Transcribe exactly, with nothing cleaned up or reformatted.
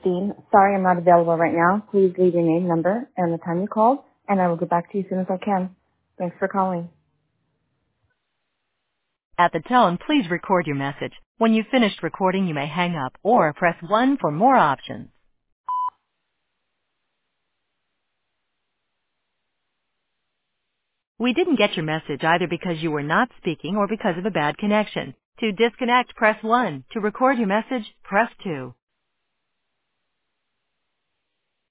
Christine. Sorry I'm not available right now. Please leave your name, number, and the time you called, and I will get back to you as soon as I can. Thanks for calling. At the tone, please record your message. When you've finished recording, you may hang up or press one for more options. We didn't get your message either because you were not speaking or because of a bad connection. To disconnect, press one. To record your message, press two.